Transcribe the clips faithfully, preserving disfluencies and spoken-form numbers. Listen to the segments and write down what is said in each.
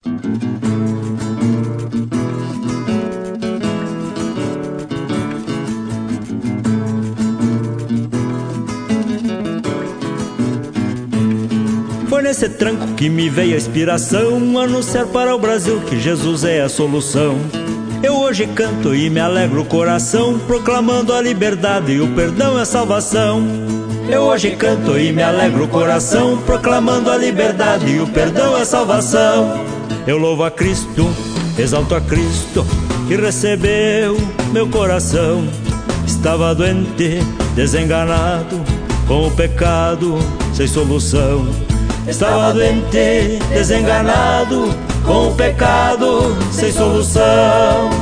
Foi nesse tranco que me veio a inspiração, anunciar para o Brasil que Jesus é a solução. Eu hoje canto e me alegro o coração, proclamando a liberdade e o perdão é a salvação. Eu hoje canto e me alegro o coração, proclamando a liberdade e o perdão é a salvação. Eu louvo a Cristo, exalto a Cristo, que recebeu meu coração. Estava doente, desenganado, com o pecado sem solução. Estava doente, desenganado, com o pecado sem solução.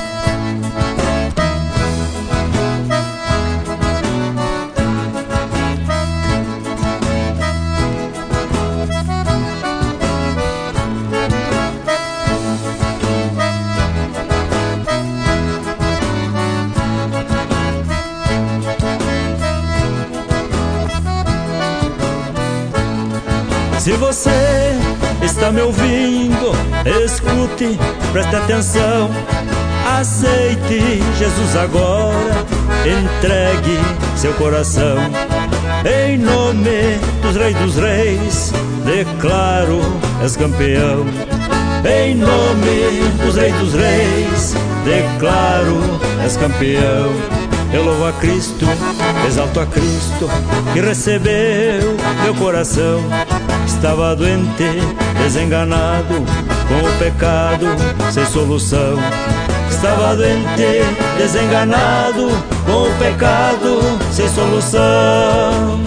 Se você está me ouvindo, escute, preste atenção. Aceite Jesus agora, entregue seu coração. Em nome dos reis dos reis, declaro, és campeão. Em nome dos reis dos reis, declaro, és campeão. Eu louvo a Cristo, exalto a Cristo, que recebeu meu coração. Estava doente, desenganado, com o pecado sem solução. Estava doente, desenganado, com o pecado sem solução.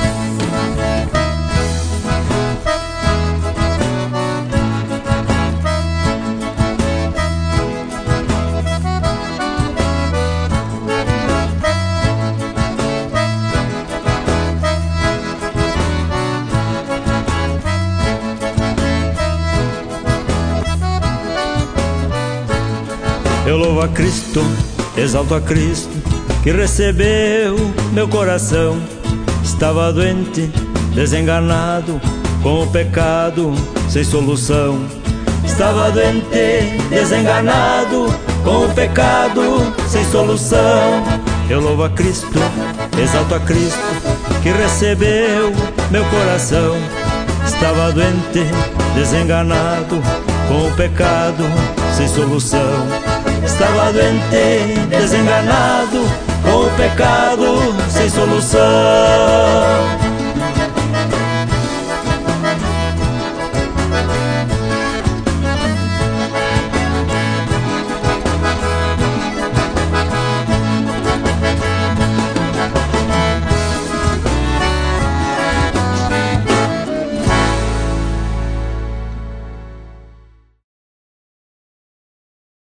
Eu louvo a Cristo, exalto a Cristo, que recebeu meu coração. Estava doente, desenganado, com o pecado sem solução. Estava doente, desenganado, com o pecado sem solução. Eu louvo a Cristo, exalto a Cristo, que recebeu meu coração. Estava doente, desenganado, com o pecado sem solução. Estava doente, desenganado, com o pecado sem solução.